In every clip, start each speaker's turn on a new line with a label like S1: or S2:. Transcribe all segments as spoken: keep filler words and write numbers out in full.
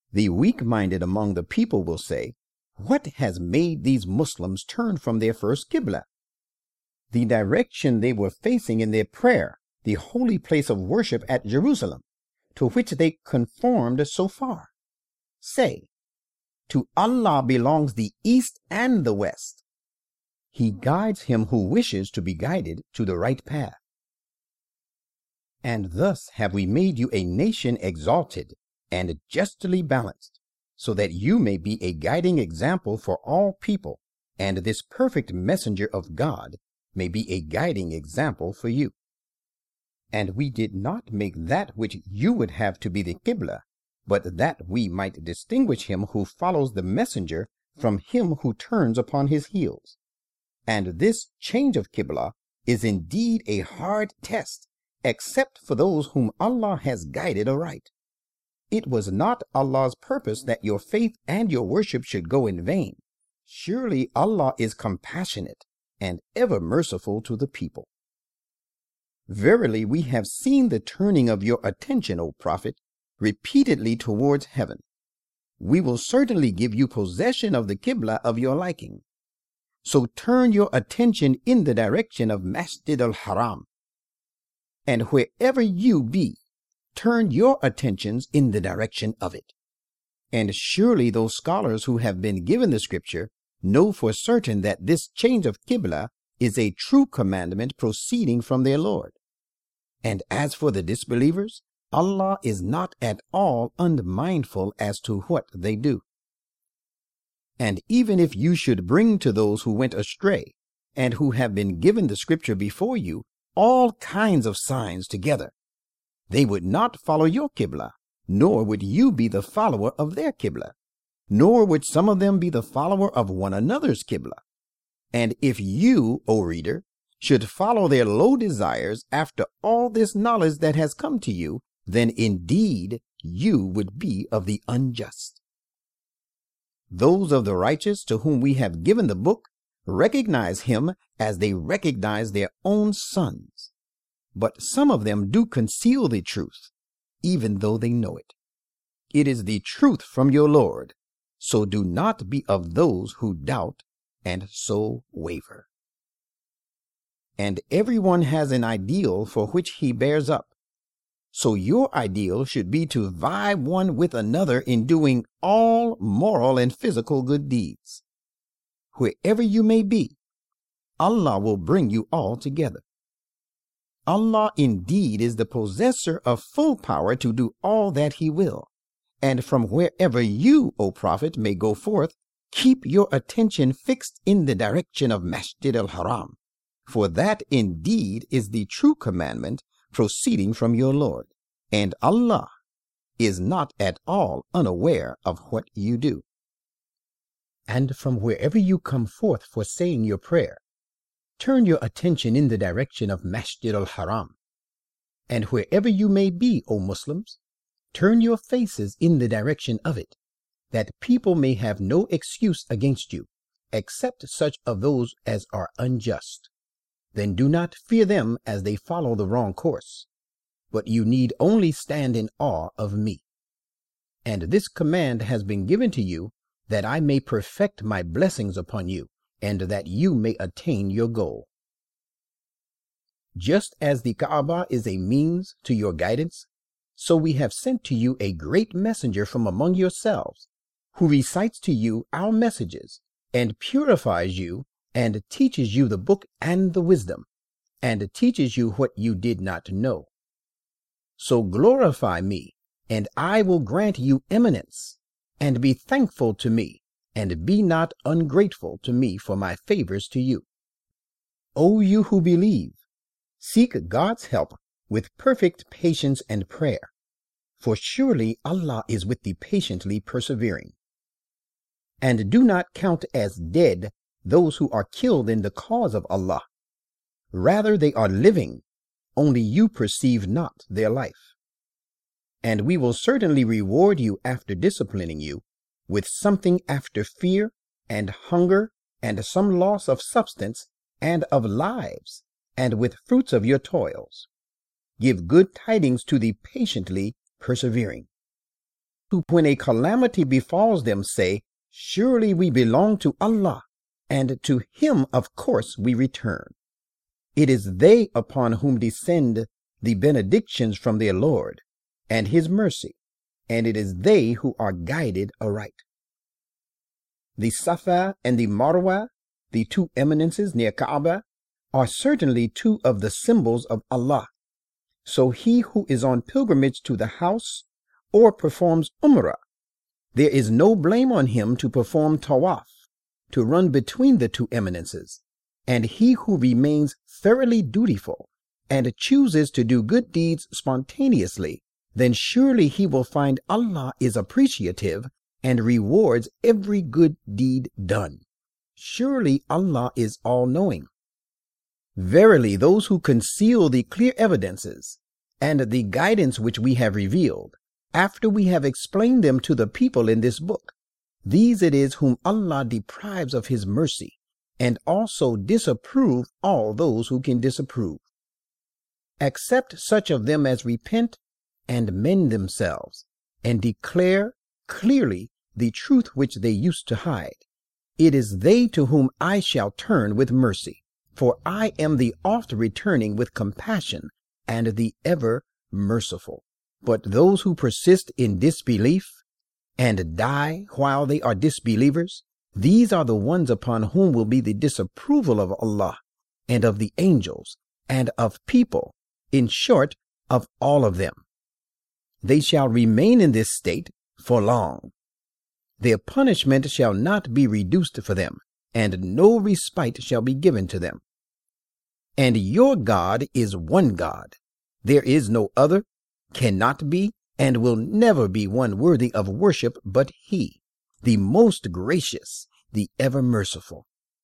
S1: The weak-minded among the people will say, "What has made these Muslims turn from their first Qibla?" The direction they were facing in their prayer, the holy place of worship at Jerusalem, to which they conformed so far. Say, to Allah belongs the east and the west. He guides him who wishes to be guided to the right path. And thus have we made you a nation exalted and justly balanced, so that you may be a guiding example for all people, and this perfect messenger of God may be a guiding example for you. And we did not make that which you would have to be the Qibla, but that we might distinguish him who follows the messenger from him who turns upon his heels. And this change of Qibla is indeed a hard test, except for those whom Allah has guided aright. It was not Allah's purpose that your faith and your worship should go in vain. Surely Allah is compassionate and ever merciful to the people. Verily, we have seen the turning of your attention, O Prophet, repeatedly towards heaven. We will certainly give you possession of the Qibla of your liking. So turn your attention in the direction of Masjid al-Haram. And wherever you be, turn your attentions in the direction of it. And surely those scholars who have been given the scripture know for certain that this change of Qibla is a true commandment proceeding from their Lord. And as for the disbelievers, Allah is not at all unmindful as to what they do. And even if you should bring to those who went astray and who have been given the scripture before you all kinds of signs together, they would not follow your Qibla, nor would you be the follower of their Qibla, nor would some of them be the follower of one another's Qibla. And if you, O reader, should follow their low desires after all this knowledge that has come to you, then indeed you would be of the unjust. Those of the righteous to whom we have given the book recognize him as they recognize their own sons. But some of them do conceal the truth, even though they know it. It is the truth from your Lord, so do not be of those who doubt and so waver. And everyone has an ideal for which he bears up. So your ideal should be to vie one with another in doing all moral and physical good deeds. Wherever you may be, Allah will bring you all together. Allah indeed is the possessor of full power to do all that he will. And from wherever you, O Prophet, may go forth, keep your attention fixed in the direction of Masjid al-Haram, for that indeed is the true commandment proceeding from your Lord, and Allah is not at all unaware of what you do. And from wherever you come forth for saying your prayer, turn your attention in the direction of Masjid al-Haram. And wherever you may be, O Muslims, turn your faces in the direction of it, that people may have no excuse against you, except such of those as are unjust. Then do not fear them as they follow the wrong course, but you need only stand in awe of me. And this command has been given to you, that I may perfect my blessings upon you, and that you may attain your goal. Just as the Kaaba is a means to your guidance, so we have sent to you a great messenger from among yourselves, who recites to you our messages, and purifies you, and teaches you the book and the wisdom, and teaches you what you did not know. So glorify me, and I will grant you eminence, and be thankful to me, and be not ungrateful to me for my favors to you. O you who believe, seek God's help with perfect patience and prayer, for surely Allah is with the patiently persevering. And do not count as dead those who are killed in the cause of Allah. Rather they are living, only you perceive not their life. And we will certainly reward you after disciplining you with something after fear and hunger and some loss of substance and of lives, and with fruits of your toils. Give good tidings to the patiently persevering. who, when a calamity befalls them, say, "Surely we belong to Allah, and to Him, of course, we return." It is they upon whom descend the benedictions from their Lord and His mercy, and it is they who are guided aright. The Safa and the Marwa, the two eminences near Kaaba, are certainly two of the symbols of Allah. So he who is on pilgrimage to the house or performs Umrah, there is no blame on him to perform Tawaf, to run between the two eminences. And he who remains thoroughly dutiful and chooses to do good deeds spontaneously, then surely he will find Allah is appreciative and rewards every good deed done. Surely Allah is all-knowing. Verily, those who conceal the clear evidences and the guidance which we have revealed, after we have explained them to the people in this book, these it is whom Allah deprives of His mercy, and also disapprove all those who can disapprove. Accept such of them as repent and mend themselves, and declare clearly the truth which they used to hide. It is they to whom I shall turn with mercy, for I am the oft returning with compassion and the ever merciful. But those who persist in disbelief and die while they are disbelievers, these are the ones upon whom will be the disapproval of Allah and of the angels and of people, in short, of all of them. They shall remain in this state for long. Their punishment shall not be reduced for them, and no respite shall be given to them. And your God is one God. There is no other, cannot be, and will never be one worthy of worship but He, the most gracious, the ever merciful.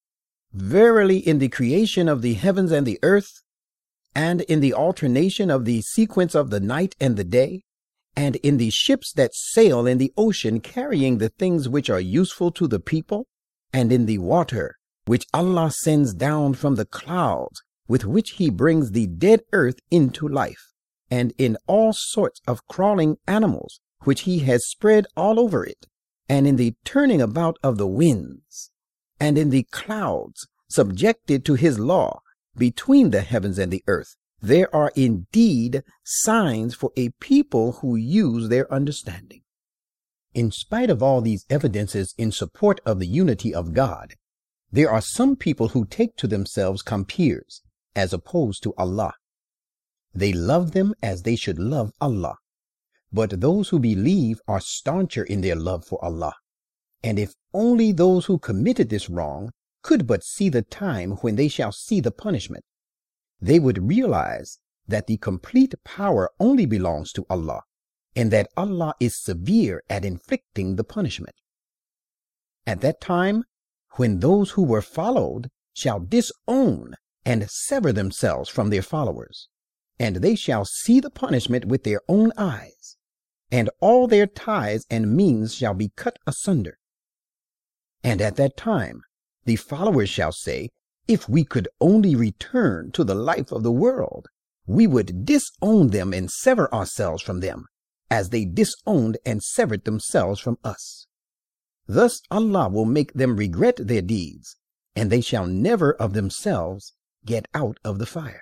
S1: Verily, in the creation of the heavens and the earth, and in the alternation of the sequence of the night and the day, and in the ships that sail in the ocean carrying the things which are useful to the people, and in the water which Allah sends down from the clouds, with which He brings the dead earth into life, and in all sorts of crawling animals which He has spread all over it, and in the turning about of the winds, and in the clouds subjected to His law between the heavens and the earth, there are indeed signs for a people who use their understanding. In spite of all these evidences in support of the unity of God, there are some people who take to themselves compeers as opposed to Allah. They love them as they should love Allah. But those who believe are stauncher in their love for Allah. And if only those who committed this wrong could but see the time when they shall see the punishment, they would realize that the complete power only belongs to Allah, and that Allah is severe at inflicting the punishment. At that time, when those who were followed shall disown and sever themselves from their followers, and they shall see the punishment with their own eyes, and all their ties and means shall be cut asunder. And at that time the followers shall say, if we could only return to the life of the world, we would disown them and sever ourselves from them, as they disowned and severed themselves from us. Thus Allah will make them regret their deeds, and they shall never of themselves get out of the fire.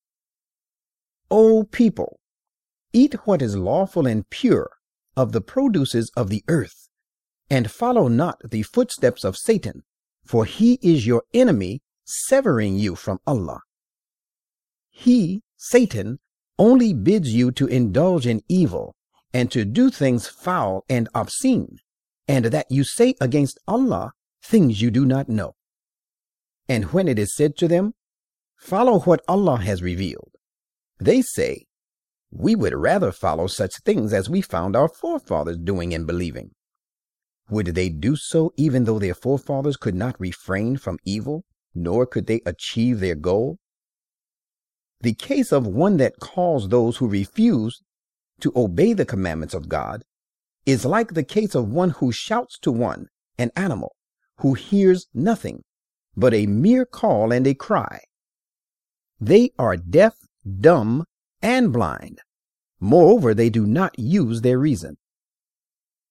S1: O people, eat what is lawful and pure of the produces of the earth, and follow not the footsteps of Satan, for he is your enemy, severing you from Allah. He, Satan, only bids you to indulge in evil and to do things foul and obscene, and that you say against Allah things you do not know. And when it is said to them, follow what Allah has revealed, they say, we would rather follow such things as we found our forefathers doing and believing. Would they do so even though their forefathers could not refrain from evil, nor could they achieve their goal? The case of one that calls those who refuse to obey the commandments of God is like the case of one who shouts to one, an animal, who hears nothing but a mere call and a cry. They are deaf, dumb, and blind. Moreover, they do not use their reason.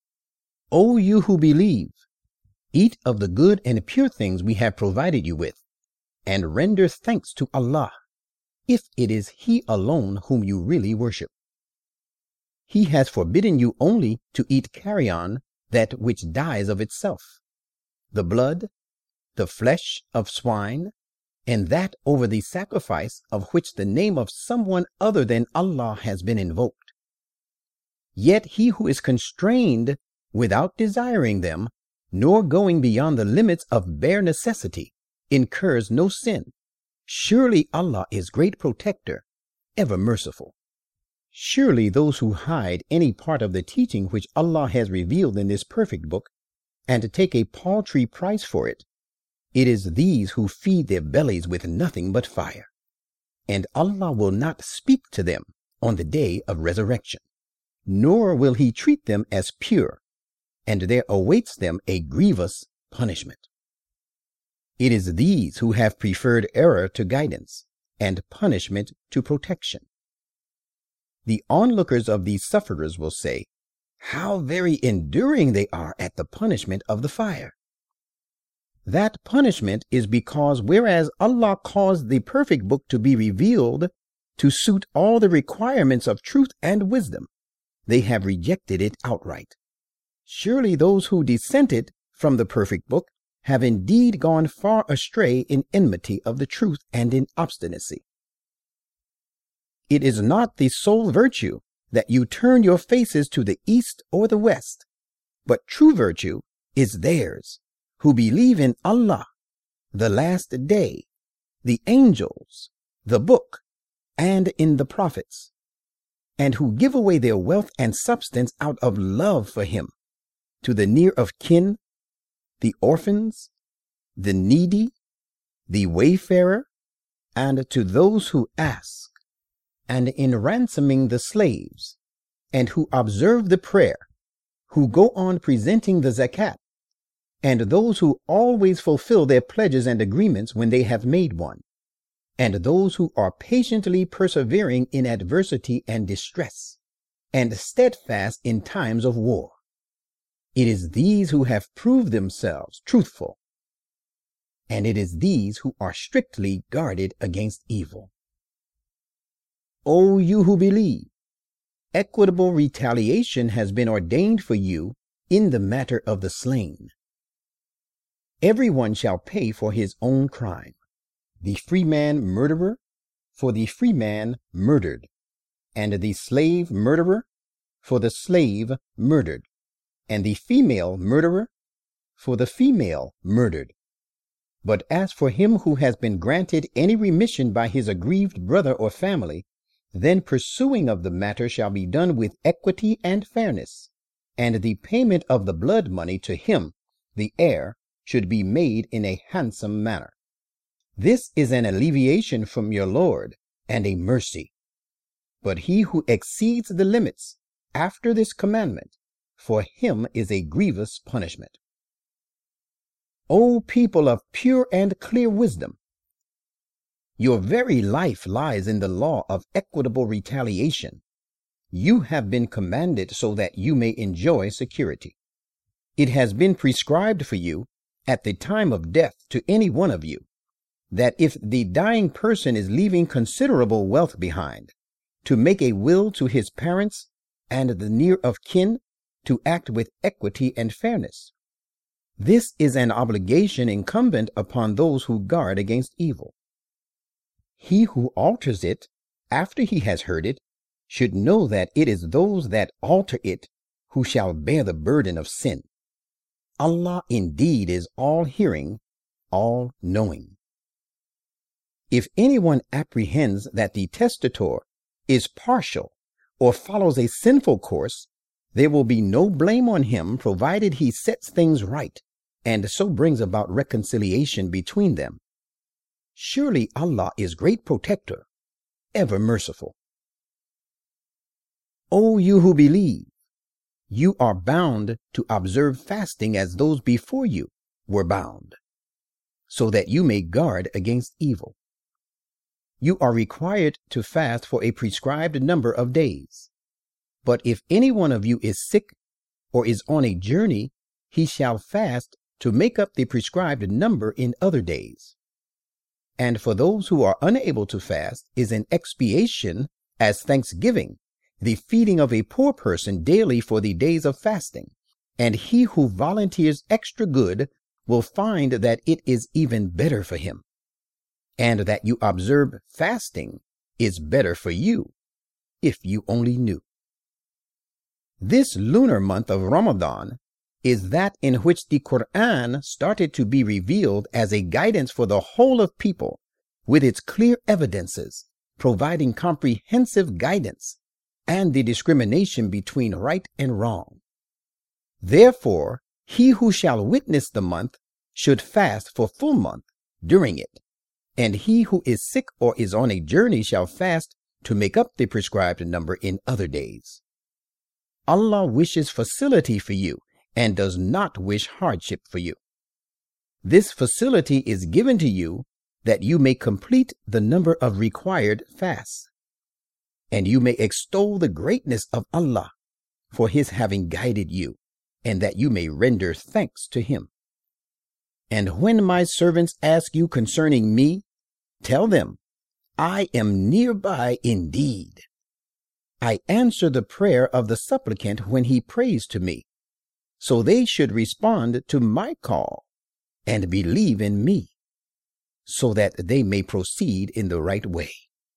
S1: O you who believe, eat of the good and pure things we have provided you with, and render thanks to Allah, if it is He alone whom you really worship. He has forbidden you only to eat carrion, that which dies of itself, the blood, the flesh of swine, and that over the sacrifice of which the name of someone other than Allah has been invoked. Yet he who is constrained without desiring them, nor going beyond the limits of bare necessity, incurs no sin. Surely Allah is great protector, ever merciful. Surely those who hide any part of the teaching which Allah has revealed in this perfect book, and take a paltry price for it, it is these who feed their bellies with nothing but fire. And Allah will not speak to them on the day of resurrection, nor will He treat them as pure, and there awaits them a grievous punishment. It is these who have preferred error to guidance, and punishment to protection. The onlookers of these sufferers will say, how very enduring they are at the punishment of the fire. That punishment is because whereas Allah caused the perfect book to be revealed to suit all the requirements of truth and wisdom, they have rejected it outright. Surely those who dissented from the perfect book have indeed gone far astray in enmity of the truth and in obstinacy. It is not the sole virtue that you turn your faces to the east or the west, but true virtue is theirs who believe in Allah, the last day, the angels, the book, and in the prophets, and who give away their wealth and substance out of love for Him, to the near of kin, the orphans, the needy, the wayfarer, and to those who ask, and in ransoming the slaves, and who observe the prayer, who go on presenting the zakat, and those who always fulfill their pledges and agreements when they have made one, and those who are patiently persevering in adversity and distress, and steadfast in times of war. It is these who have proved themselves truthful, and it is these who are strictly guarded against evil. O you who believe, equitable retaliation has been ordained for you in the matter of the slain. Everyone shall pay for his own crime. The free man murderer for the free man murdered, and the slave murderer for the slave murdered, and the female murderer for the female murdered. But as for him who has been granted any remission by his aggrieved brother or family, then pursuing of the matter shall be done with equity and fairness, and the payment of the blood money to him, the heir, should be made in a handsome manner. This is an alleviation from your Lord, and a mercy. But he who exceeds the limits after this commandment, for him is a grievous punishment. O people of pure and clear wisdom, your very life lies in the law of equitable retaliation. You have been commanded so that you may enjoy security. It has been prescribed for you at the time of death to any one of you, that if the dying person is leaving considerable wealth behind, to make a will to his parents and the near of kin, to act with equity and fairness. This is an obligation incumbent upon those who guard against evil. He who alters it after he has heard it should know that it is those that alter it who shall bear the burden of sin. Allah indeed is all-hearing, all-knowing. If anyone apprehends that the testator is partial or follows a sinful course, there will be no blame on him provided he sets things right and so brings about reconciliation between them. Surely Allah is great protector, ever merciful. O you who believe, you are bound to observe fasting as those before you were bound, so that you may guard against evil. You are required to fast for a prescribed number of days. But if any one of you is sick or is on a journey, he shall fast to make up the prescribed number in other days. And for those who are unable to fast is an expiation as thanksgiving, the feeding of a poor person daily for the days of fasting. And he who volunteers extra good will find that it is even better for him, and that you observe fasting is better for you, if you only knew. This lunar month of Ramadan is that in which the Quran started to be revealed as a guidance for the whole of people, with its clear evidences, providing comprehensive guidance and the discrimination between right and wrong. Therefore, he who shall witness the month should fast for full month during it, and he who is sick or is on a journey shall fast to make up the prescribed number in other days. Allah wishes facility for you and does not wish hardship for you. This facility is given to you that you may complete the number of required fasts, and you may extol the greatness of Allah for his having guided you, and that you may render thanks to him. And when my servants ask you concerning me, tell them, I am nearby indeed. I answer the prayer of the supplicant when he prays to me, so they should respond to my call and believe in me, so that they may proceed in the right way.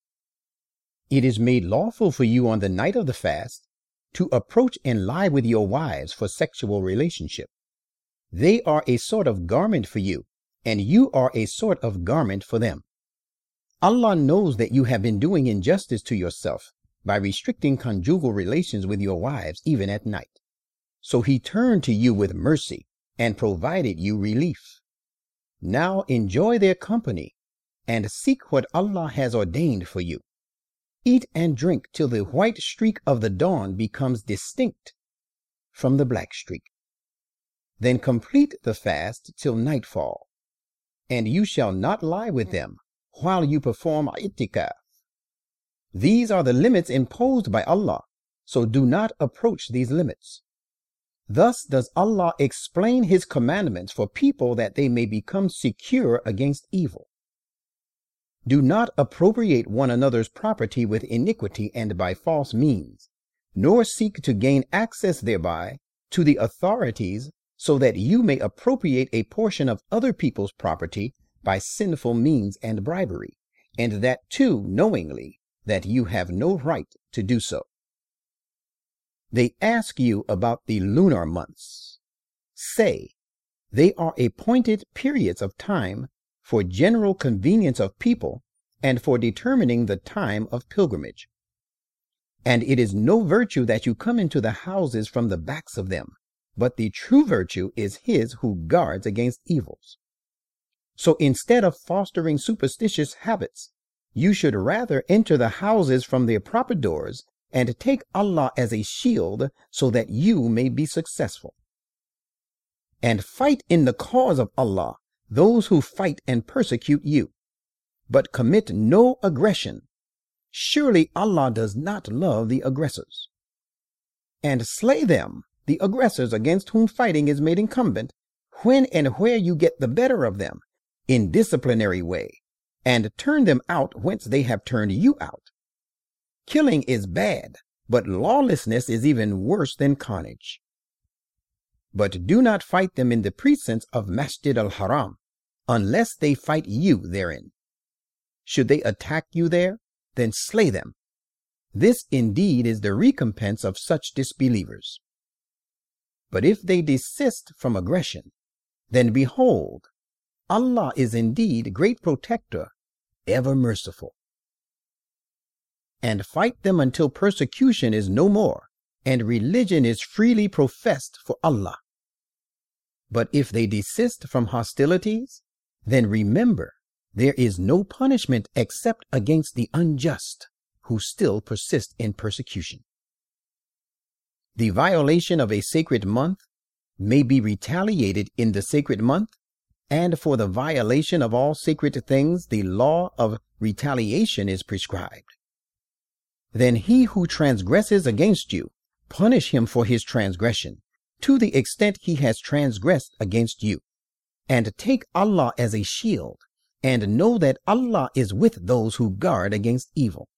S1: It is made lawful for you on the night of the fast to approach and lie with your wives for sexual relationship. They are a sort of garment for you, and you are a sort of garment for them. Allah knows that you have been doing injustice to yourself by restricting conjugal relations with your wives even at night. So he turned to you with mercy and provided you relief. Now enjoy their company and seek what Allah has ordained for you. Eat and drink till the white streak of the dawn becomes distinct from the black streak. Then complete the fast till nightfall, and you shall not lie with them while you perform i'tikaf. These are the limits imposed by Allah, so do not approach these limits. Thus does Allah explain his commandments for people that they may become secure against evil. Do not appropriate one another's property with iniquity and by false means, nor seek to gain access thereby to the authorities so that you may appropriate a portion of other people's property by sinful means and bribery, and that too knowingly that you have no right to do so. They ask you about the lunar months. Say, they are appointed periods of time for general convenience of people and for determining the time of pilgrimage. And it is no virtue that you come into the houses from the backs of them, but the true virtue is his who guards against evils. So instead of fostering superstitious habits, you should rather enter the houses from their proper doors and take Allah as a shield so that you may be successful. And fight in the cause of Allah those who fight and persecute you, but commit no aggression. Surely Allah does not love the aggressors. And slay them, the aggressors against whom fighting is made incumbent, when and where you get the better of them, in disciplinary way, and turn them out whence they have turned you out. Killing is bad, but lawlessness is even worse than carnage. But do not fight them in the precincts of Masjid al-Haram, unless they fight you therein. Should they attack you there, then slay them. This indeed is the recompense of such disbelievers. But if they desist from aggression, then behold, Allah is indeed great protector, ever merciful. And fight them until persecution is no more, and religion is freely professed for Allah. But if they desist from hostilities, then remember, there is no punishment except against the unjust, who still persist in persecution. The violation of a sacred month may be retaliated in the sacred month, and for the violation of all sacred things the law of retaliation is prescribed. Then he who transgresses against you, punish him for his transgression, to the extent he has transgressed against you, and take Allah as a shield, and know that Allah is with those who guard against evil.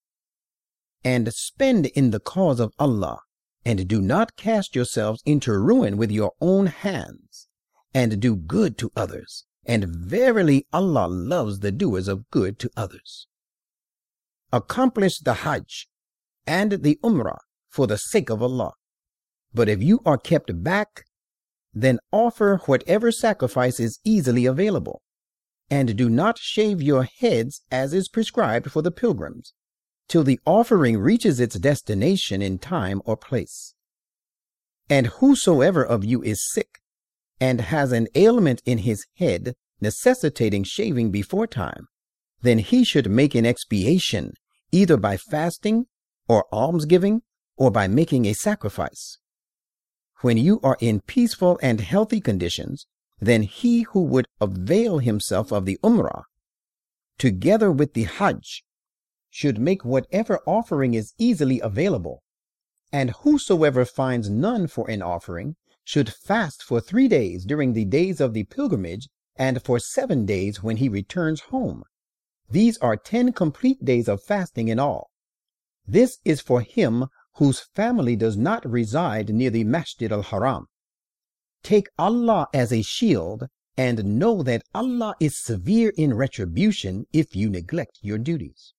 S1: And spend in the cause of Allah, and do not cast yourselves into ruin with your own hands, and do good to others, and verily Allah loves the doers of good to others. Accomplish the Hajj and the Umrah for the sake of Allah. But if you are kept back, then offer whatever sacrifice is easily available, and do not shave your heads as is prescribed for the pilgrims, till the offering reaches its destination in time or place. And whosoever of you is sick, and has an ailment in his head necessitating shaving before time, then he should make an expiation, either by fasting, or almsgiving, or by making a sacrifice. When you are in peaceful and healthy conditions, then he who would avail himself of the Umrah, together with the Hajj, should make whatever offering is easily available, and whosoever finds none for an offering should fast for three days during the days of the pilgrimage, and for seven days when he returns home. These are ten complete days of fasting in all. This is for him whose family does not reside near the Masjid al-Haram. Take Allah as a shield, and know that Allah is severe in retribution if you neglect your duties.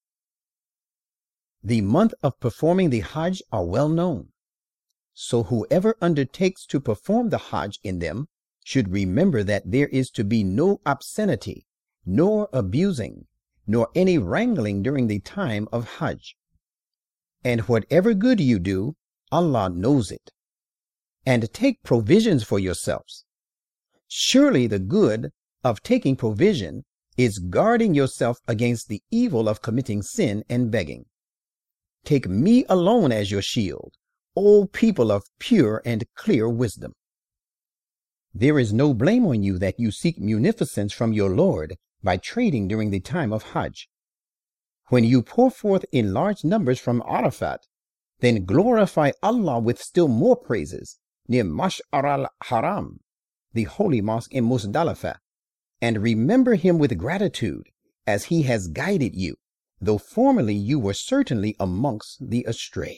S1: The month of performing the Hajj are well known, so whoever undertakes to perform the Hajj in them should remember that there is to be no obscenity, nor abusing, nor any wrangling during the time of Hajj. And whatever good you do, Allah knows it. And take provisions for yourselves. Surely the good of taking provision is guarding yourself against the evil of committing sin and begging. Take me alone as your shield, O people of pure and clear wisdom. There is no blame on you that you seek munificence from your Lord by trading during the time of Hajj. When you pour forth in large numbers from Arafat, then glorify Allah with still more praises near Mash'ar al-Haram, the holy mosque in Muzdalifah, and remember him with gratitude as he has guided you, though formerly you were certainly amongst the astray.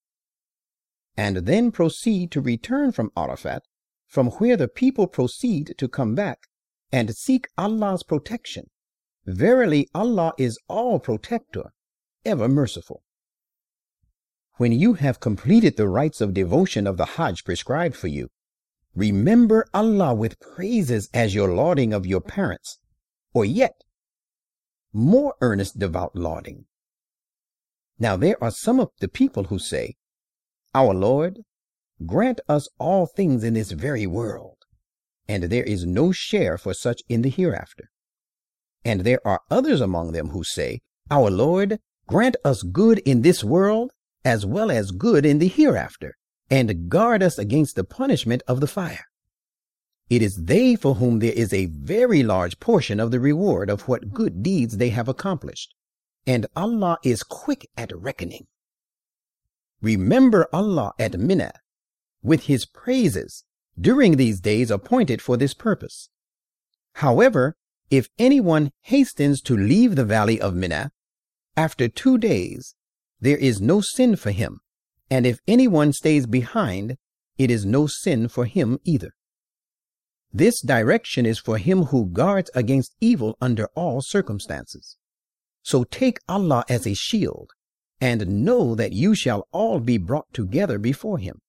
S1: And then proceed to return from Arafat, from where the people proceed to come back, and seek Allah's protection. Verily Allah is all protector, ever merciful. When you have completed the rites of devotion of the Hajj prescribed for you, remember Allah with praises as your lauding of your parents, or yet more earnest devout lauding. Now there are some of the people who say, Our Lord, grant us all things in this very world, and there is no share for such in the hereafter. And there are others among them who say, Our Lord, grant us good in this world as well as good in the hereafter, and guard us against the punishment of the fire. It is they for whom there is a very large portion of the reward of what good deeds they have accomplished, and Allah is quick at reckoning. Remember Allah at Mina with his praises during these days appointed for this purpose. However, if anyone hastens to leave the valley of Mina after two days, there is no sin for him, and if anyone stays behind, it is no sin for him either. This direction is for him who guards against evil under all circumstances. So take Allah as a shield, and know that you shall all be brought together before him.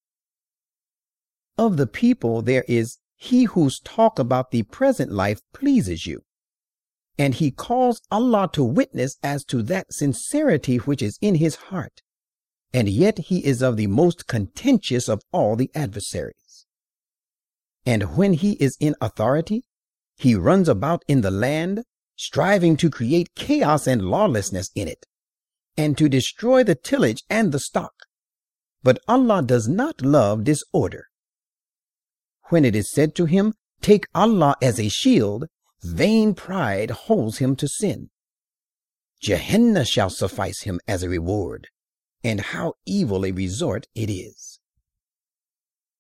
S1: Of the people there is he whose talk about the present life pleases you, and he calls Allah to witness as to that sincerity which is in his heart, and yet he is of the most contentious of all the adversaries. And when he is in authority, he runs about in the land, striving to create chaos and lawlessness in it, and to destroy the tillage and the stock. But Allah does not love disorder. When it is said to him, Take Allah as a shield, vain pride holds him to sin. Gehenna shall suffice him as a reward, and how evil a resort it is.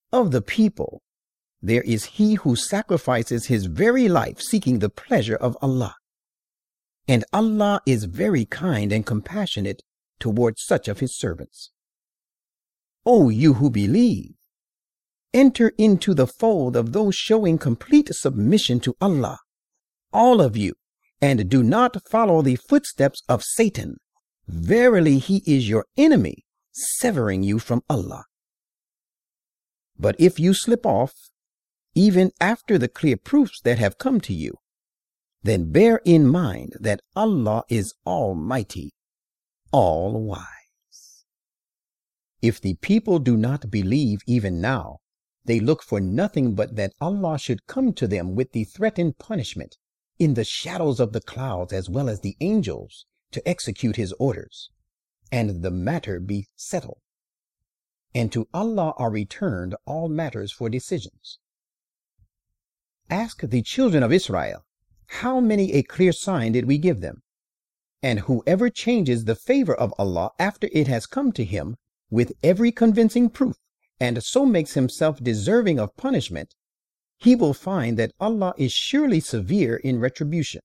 S1: Of the people, there is he who sacrifices his very life seeking the pleasure of Allah. And Allah is very kind and compassionate towards such of his servants. O you who believe, enter into the fold of those showing complete submission to Allah, all of you, and do not follow the footsteps of Satan. Verily he is your enemy, severing you from Allah. But if you slip off, even after the clear proofs that have come to you, then bear in mind that Allah is Almighty, all-wise. If the people do not believe even now, they look for nothing but that Allah should come to them with the threatened punishment in the shadows of the clouds as well as the angels to execute his orders, and the matter be settled. And to Allah are returned all matters for decisions. Ask the children of Israel, how many a clear sign did we give them? And whoever changes the favor of Allah after it has come to him with every convincing proof, and so makes himself deserving of punishment, he will find that Allah is surely severe in retribution.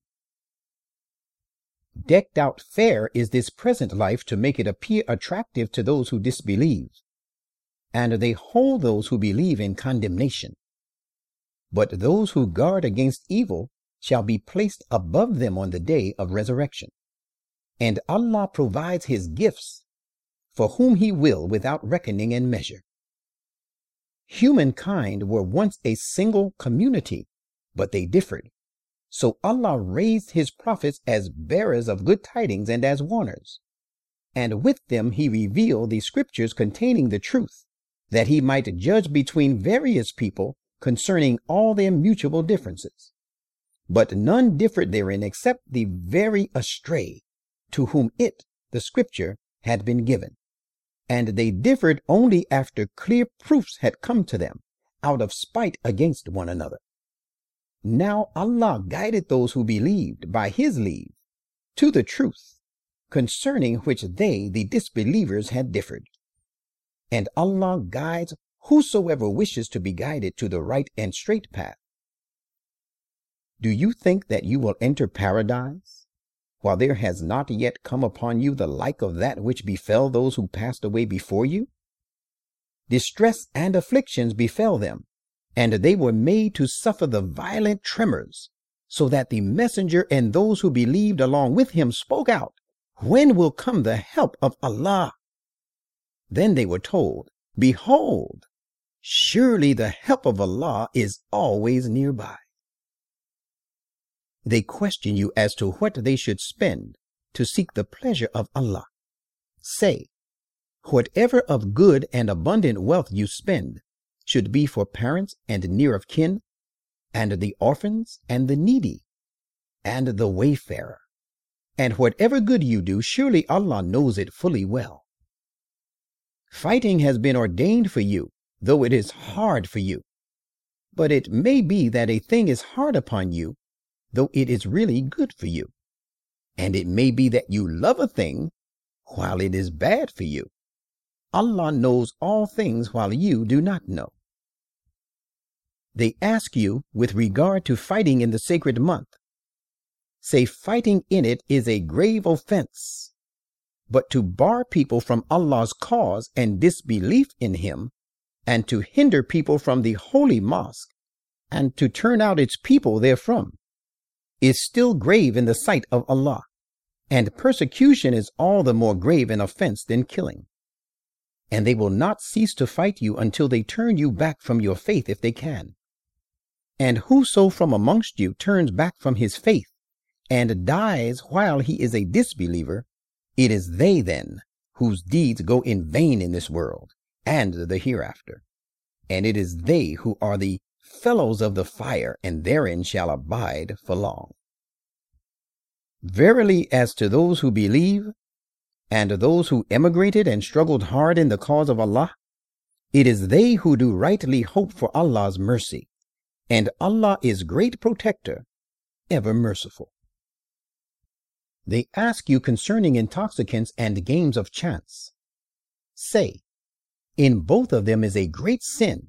S1: Decked out fair is this present life to make it appear attractive to those who disbelieve, and they hold those who believe in condemnation. But those who guard against evil shall be placed above them on the day of resurrection. And Allah provides his gifts for whom he will without reckoning and measure. Humankind were once a single community, but they differed. So Allah raised his prophets as bearers of good tidings and as warners. And with them he revealed the scriptures containing the truth, that he might judge between various people concerning all their mutual differences. But none differed therein except the very astray, to whom it, the scripture, had been given. And they differed only after clear proofs had come to them, out of spite against one another. Now Allah guided those who believed by his leave to the truth, concerning which they, the disbelievers, had differed. And Allah guides whosoever wishes to be guided to the right and straight path. Do you think that you will enter paradise, while there has not yet come upon you the like of that which befell those who passed away before you? Distress and afflictions befell them, and they were made to suffer the violent tremors, so that the messenger and those who believed along with him spoke out, "When will come the help of Allah?" Then they were told, "Behold, surely the help of Allah is always nearby." They question you as to what they should spend to seek the pleasure of Allah. Say, whatever of good and abundant wealth you spend should be for parents and near of kin, and the orphans and the needy, and the wayfarer. And whatever good you do, surely Allah knows it fully well. Fighting has been ordained for you, though it is hard for you. But it may be that a thing is hard upon you, though it is really good for you. And it may be that you love a thing while it is bad for you. Allah knows all things while you do not know. They ask you with regard to fighting in the sacred month. Say fighting in it is a grave offense. But to bar people from Allah's cause and disbelief in him, and to hinder people from the holy mosque, and to turn out its people therefrom, is still grave in the sight of Allah, and persecution is all the more grave an offense than killing. And they will not cease to fight you until they turn you back from your faith if they can. And whoso from amongst you turns back from his faith and dies while he is a disbeliever, it is they then whose deeds go in vain in this world and the hereafter. And it is they who are the fellows of the fire, and therein shall abide for long. Verily, as to those who believe, and those who emigrated and struggled hard in the cause of Allah, it is they who do rightly hope for Allah's mercy, and Allah is great protector, ever merciful. They ask you concerning intoxicants and games of chance. Say, in both of them is a great sin,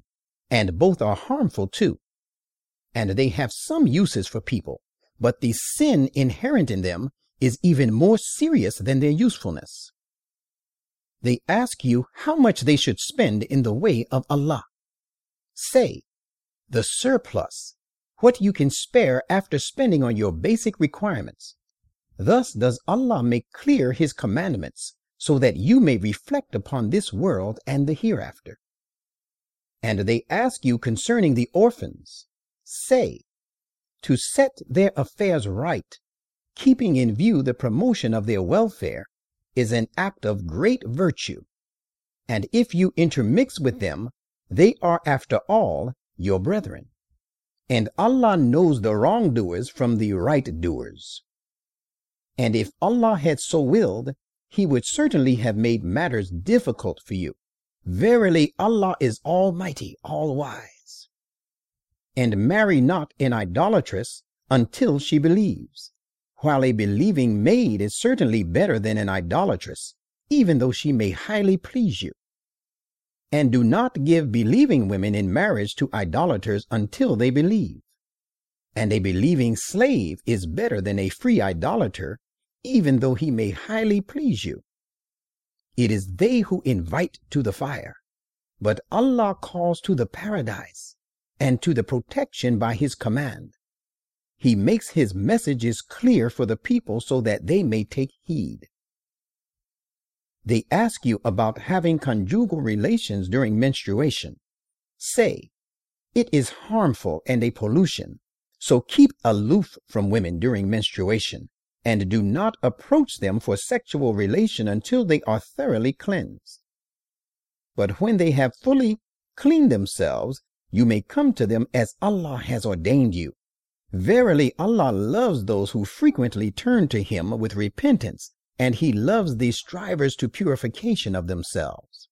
S1: and both are harmful too. And they have some uses for people, but the sin inherent in them is even more serious than their usefulness. They ask you how much they should spend in the way of Allah. Say, the surplus, what you can spare after spending on your basic requirements. Thus does Allah make clear His commandments, so that you may reflect upon this world and the hereafter. And they ask you concerning the orphans. Say, to set their affairs right, keeping in view the promotion of their welfare, is an act of great virtue. And if you intermix with them, they are after all your brethren. And Allah knows the wrongdoers from the right doers. And if Allah had so willed, He would certainly have made matters difficult for you. Verily, Allah is almighty, all-wise. And marry not an idolatress until she believes, while a believing maid is certainly better than an idolatress, even though she may highly please you. And do not give believing women in marriage to idolaters until they believe. And a believing slave is better than a free idolater, even though he may highly please you. It is they who invite to the fire, but Allah calls to the paradise and to the protection by His command. He makes His messages clear for the people so that they may take heed. They ask you about having conjugal relations during menstruation. Say, it is harmful and a pollution, so keep aloof from women during menstruation, and do not approach them for sexual relation until they are thoroughly cleansed. But when they have fully cleaned themselves, you may come to them as Allah has ordained you. Verily, Allah loves those who frequently turn to Him with repentance, and He loves the strivers to purification of themselves.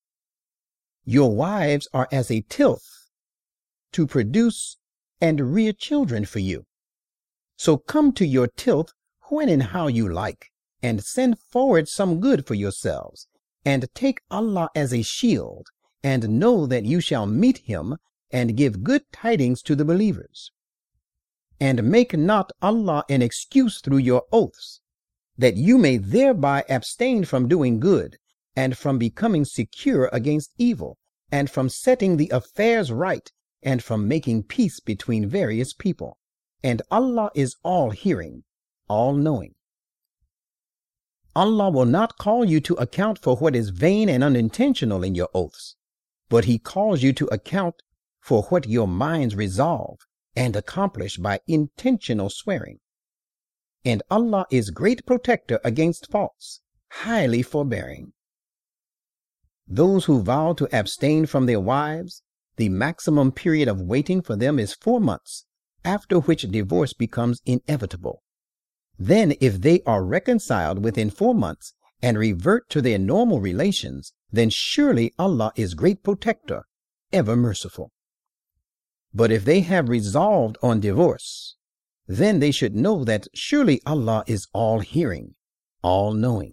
S1: Your wives are as a tilth to produce and rear children for you. So come to your tilth when and how you like, and send forward some good for yourselves, and take Allah as a shield, and know that you shall meet Him, and give good tidings to the believers. And make not Allah an excuse through your oaths, that you may thereby abstain from doing good, and from becoming secure against evil, and from setting the affairs right, and from making peace between various people. And Allah is all-hearing, all-knowing. Allah will not call you to account for what is vain and unintentional in your oaths, but He calls you to account for what your minds resolve and accomplish by intentional swearing. And Allah is great protector against faults, highly forbearing. Those who vow to abstain from their wives, the maximum period of waiting for them is four months, after which divorce becomes inevitable. Then, if they are reconciled within four months and revert to their normal relations, then surely Allah is great protector, ever merciful. But if they have resolved on divorce, then they should know that surely Allah is all-hearing, all-knowing.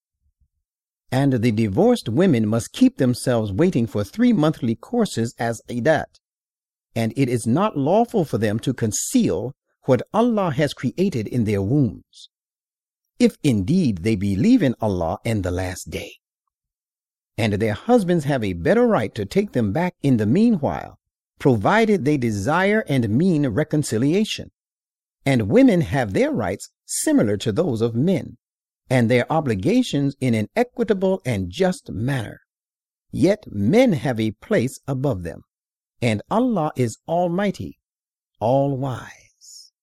S1: And the divorced women must keep themselves waiting for three monthly courses as iddat, and it is not lawful for them to conceal what Allah has created in their wombs, if indeed they believe in Allah and the last day. And their husbands have a better right to take them back in the meanwhile, provided they desire and mean reconciliation. And women have their rights similar to those of men, and their obligations in an equitable and just manner. Yet men have a place above them, and Allah is almighty, all-wise.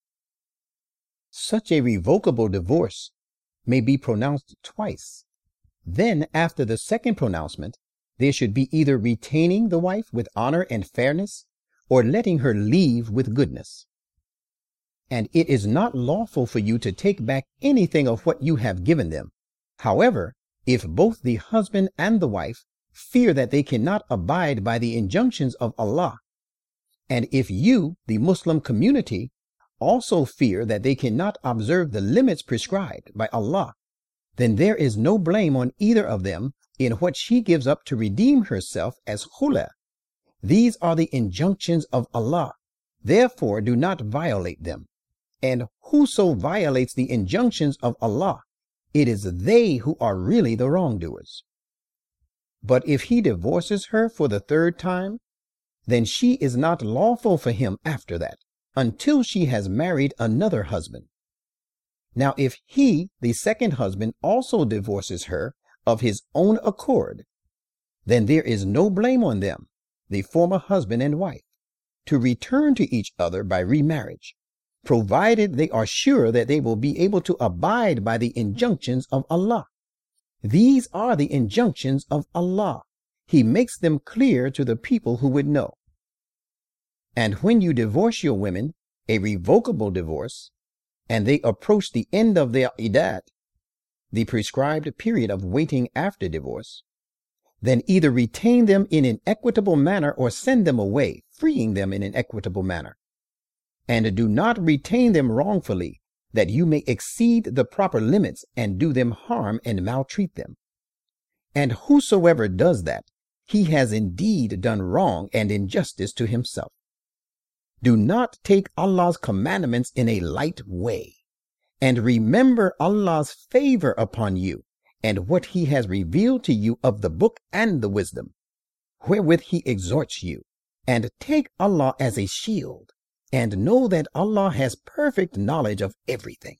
S1: Such a revocable divorce may be pronounced twice. Then, after the second pronouncement, there should be either retaining the wife with honor and fairness, or letting her leave with goodness. And it is not lawful for you to take back anything of what you have given them. However, if both the husband and the wife fear that they cannot abide by the injunctions of Allah, and if you, the Muslim community, also fear that they cannot observe the limits prescribed by Allah, then there is no blame on either of them in what she gives up to redeem herself as khula, These are the injunctions of Allah. Therefore, do not violate them. And whoso violates the injunctions of Allah, it is they who are really the wrongdoers. But if he divorces her for the third time, then she is not lawful for him after that, until she has married another husband. Now, if he, the second husband, also divorces her of his own accord, then there is no blame on them, the former husband and wife, to return to each other by remarriage, provided they are sure that they will be able to abide by the injunctions of Allah. These are the injunctions of Allah. He makes them clear to the people who would know. And when you divorce your women, a revocable divorce, and they approach the end of their iddat, the prescribed period of waiting after divorce, then either retain them in an equitable manner or send them away, freeing them in an equitable manner. And do not retain them wrongfully, that you may exceed the proper limits and do them harm and maltreat them. And whosoever does that, he has indeed done wrong and injustice to himself. Do not take Allah's commandments in a light way, and remember Allah's favor upon you and what he has revealed to you of the book and the wisdom, wherewith he exhorts you, and take Allah as a shield, and know that Allah has perfect knowledge of everything.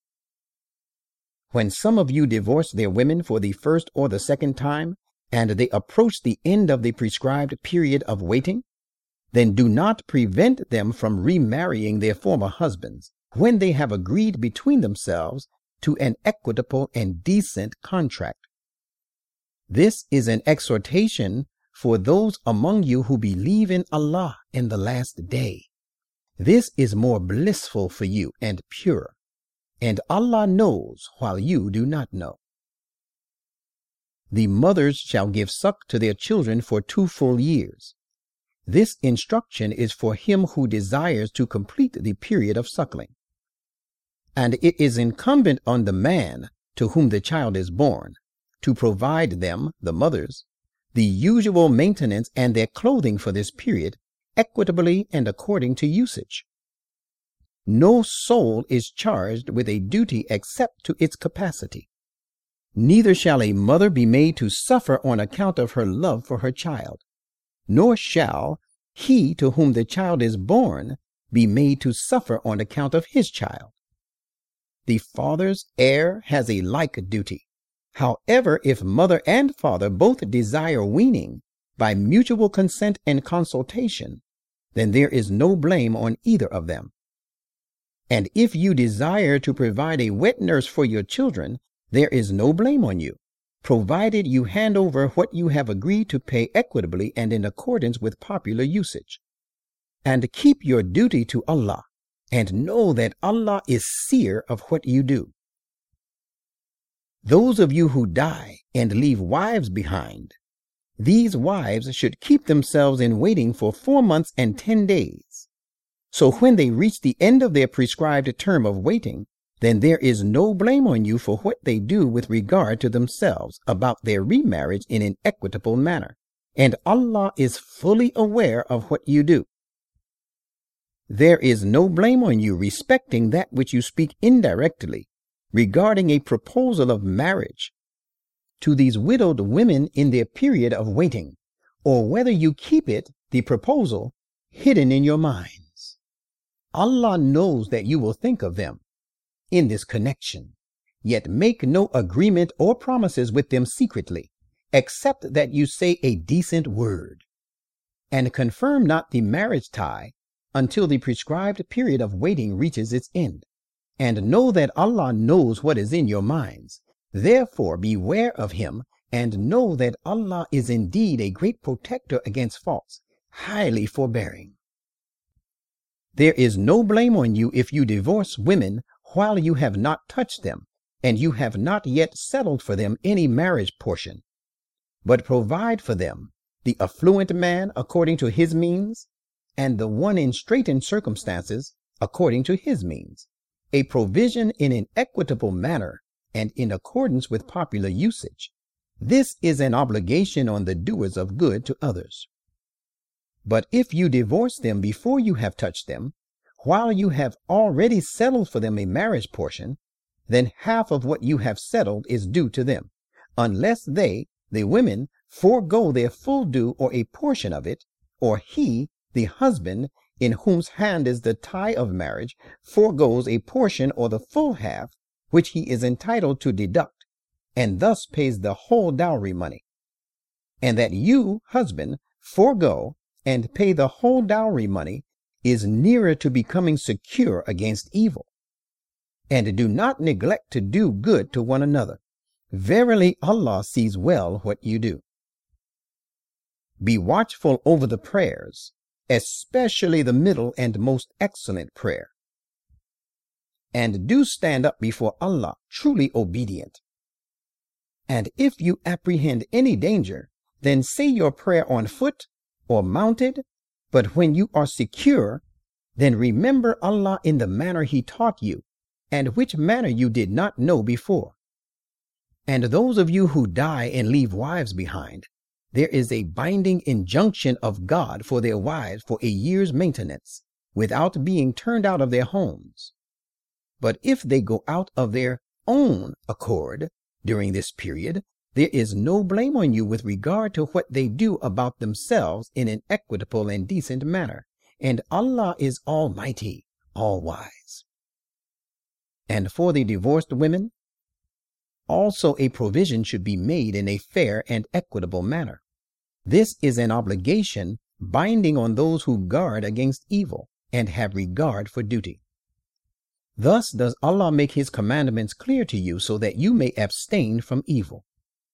S1: When some of you divorce their women for the first or the second time, and they approach the end of the prescribed period of waiting, then do not prevent them from remarrying their former husbands when they have agreed between themselves to an equitable and decent contract. This is an exhortation for those among you who believe in Allah in the last day. This is more blissful for you and pure, and Allah knows while you do not know. The mothers shall give suck to their children for two full years. This instruction is for him who desires to complete the period of suckling. And it is incumbent on the man to whom the child is born to provide them, the mothers, the usual maintenance and their clothing for this period, equitably and according to usage. No soul is charged with a duty except to its capacity. Neither shall a mother be made to suffer on account of her love for her child, nor shall he to whom the child is born be made to suffer on account of his child. The father's heir has a like duty. However, if mother and father both desire weaning by mutual consent and consultation, then there is no blame on either of them. And if you desire to provide a wet nurse for your children, there is no blame on you, provided you hand over what you have agreed to pay equitably and in accordance with popular usage. And keep your duty to Allah, and know that Allah is seer of what you do. Those of you who die and leave wives behind, these wives should keep themselves in waiting for four months and ten days. So when they reach the end of their prescribed term of waiting, then there is no blame on you for what they do with regard to themselves about their remarriage in an equitable manner, and Allah is fully aware of what you do. There is no blame on you respecting that which you speak indirectly regarding a proposal of marriage to these widowed women in their period of waiting, or whether you keep it, the proposal, hidden in your minds. Allah knows that you will think of them in this connection, yet make no agreement or promises with them secretly, except that you say a decent word, and confirm not the marriage tie until the prescribed period of waiting reaches its end. And know that Allah knows what is in your minds. Therefore beware of him, and know that Allah is indeed a great protector against faults, highly forbearing. There is no blame on you if you divorce women while you have not touched them, and you have not yet settled for them any marriage portion. But provide for them the affluent man according to his means, and the one in straitened circumstances according to his means, a provision in an equitable manner and in accordance with popular usage. This is an obligation on the doers of good to others. But if you divorce them before you have touched them, while you have already settled for them a marriage portion, then half of what you have settled is due to them, unless they, the women, forego their full due or a portion of it, or he, the husband, in whose hand is the tie of marriage, foregoes a portion or the full half, which he is entitled to deduct, and thus pays the whole dowry money. And that you, husband, forego and pay the whole dowry money is nearer to becoming secure against evil. And do not neglect to do good to one another. Verily, Allah sees well what you do. Be watchful over the prayers, especially the middle and most excellent prayer. And do stand up before Allah truly obedient. And if you apprehend any danger, then say your prayer on foot or mounted, but when you are secure, then remember Allah in the manner He taught you, and which manner you did not know before. And those of you who die and leave wives behind, there is a binding injunction of God for their wives for a year's maintenance, without being turned out of their homes. But if they go out of their own accord during this period, there is no blame on you with regard to what they do about themselves in an equitable and decent manner, and Allah is Almighty, all-wise. And for the divorced women, also a provision should be made in a fair and equitable manner. This is an obligation binding on those who guard against evil and have regard for duty. Thus does Allah make His commandments clear to you so that you may abstain from evil.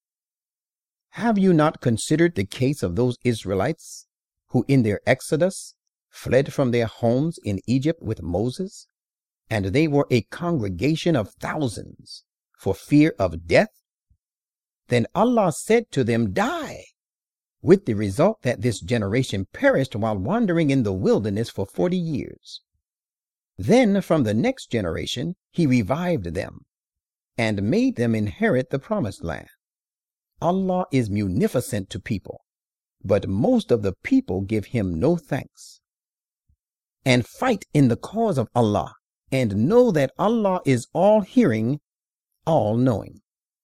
S1: Have you not considered the case of those Israelites who in their exodus fled from their homes in Egypt with Moses, and they were a congregation of thousands for fear of death? Then Allah said to them, "Die," with the result that this generation perished while wandering in the wilderness for forty years. Then from the next generation He revived them and made them inherit the promised land. Allah is munificent to people, but most of the people give Him no thanks. And fight in the cause of Allah, and know that Allah is all-hearing, all-knowing.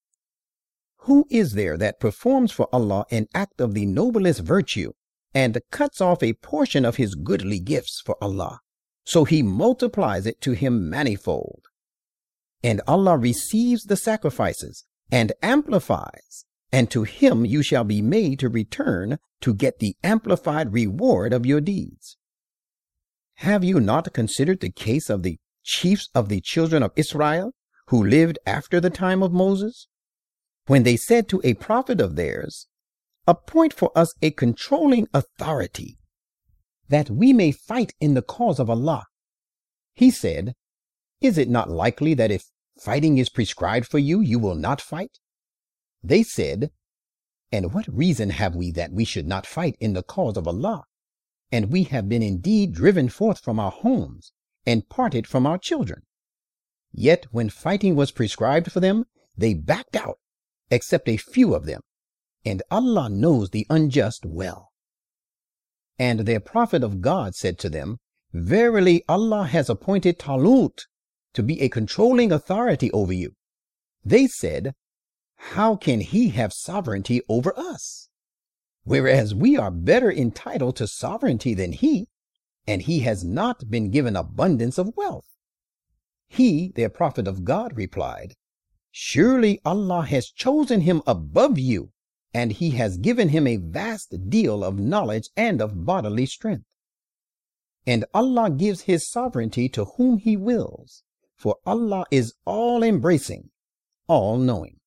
S1: Who is there that performs for Allah an act of the noblest virtue, and cuts off a portion of his goodly gifts for Allah, so He multiplies it to him manifold? And Allah receives the sacrifices, and amplifies, and to Him you shall be made to return to get the amplified reward of your deeds. Have you not considered the case of the chiefs of the children of Israel, who lived after the time of Moses? When they said to a prophet of theirs, "Appoint for us a controlling authority, that we may fight in the cause of Allah," he said, "Is it not likely that if fighting is prescribed for you, you will not fight?" They said, "And what reason have we that we should not fight in the cause of Allah? And we have been indeed driven forth from our homes, and parted from our children." Yet when fighting was prescribed for them, they backed out, except a few of them, and Allah knows the unjust well. And their prophet of God said to them, "Verily Allah has appointed Talut to be a controlling authority over you." They said, "How can he have sovereignty over us? Whereas we are better entitled to sovereignty than he, and he has not been given abundance of wealth." He, their prophet of God, replied, "Surely Allah has chosen him above you, and He has given him a vast deal of knowledge and of bodily strength. And Allah gives His sovereignty to whom He wills, for Allah is all-embracing, all-knowing."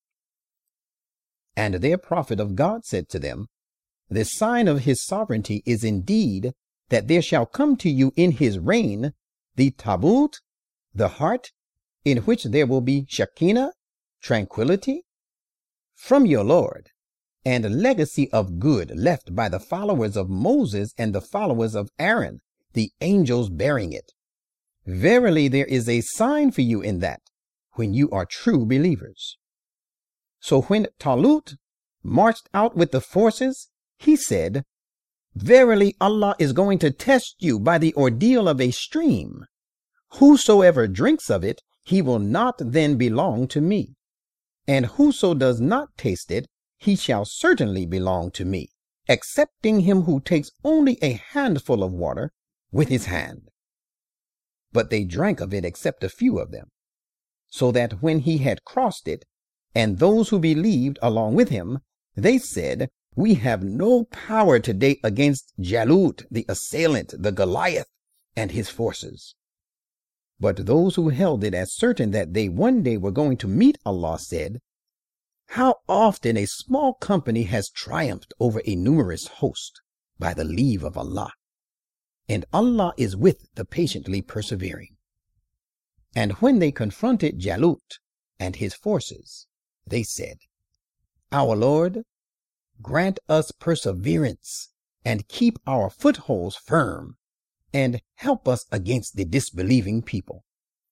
S1: And their prophet of God said to them, "The sign of His sovereignty is indeed that there shall come to you in His reign the tabut, the heart, in which there will be Shekinah, tranquility, from your Lord, and a legacy of good left by the followers of Moses and the followers of Aaron, the angels bearing it. Verily there is a sign for you in that, when you are true believers." So when Talut marched out with the forces, he said, Verily, Allah is going to test you by the ordeal of a stream. Whosoever drinks of it, he will not then belong to me. And whoso does not taste it, he shall certainly belong to me, excepting him who takes only a handful of water with his hand. But they drank of it except a few of them, so that when he had crossed it, and those who believed along with him, they said, we have no power today against Jalut, the assailant, the Goliath, and his forces. But those who held it as certain that they one day were going to meet Allah said, how often a small company has triumphed over a numerous host by the leave of Allah. And Allah is with the patiently persevering. And when they confronted Jalut and his forces, they said, our Lord, grant us perseverance and keep our footholds firm and help us against the disbelieving people.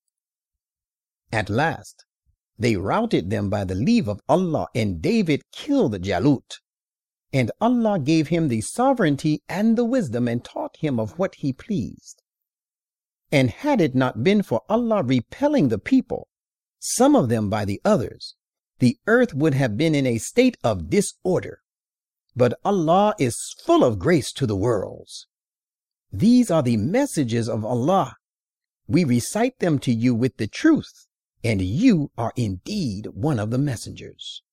S1: At last, they routed them by the leave of Allah, and David killed Jalut. And Allah gave him the sovereignty and the wisdom and taught him of what he pleased. And had it not been for Allah repelling the people, some of them by the others, the earth would have been in a state of disorder. But Allah is full of grace to the worlds. These are the messages of Allah. We recite them to you with the truth, and you are indeed one of the messengers.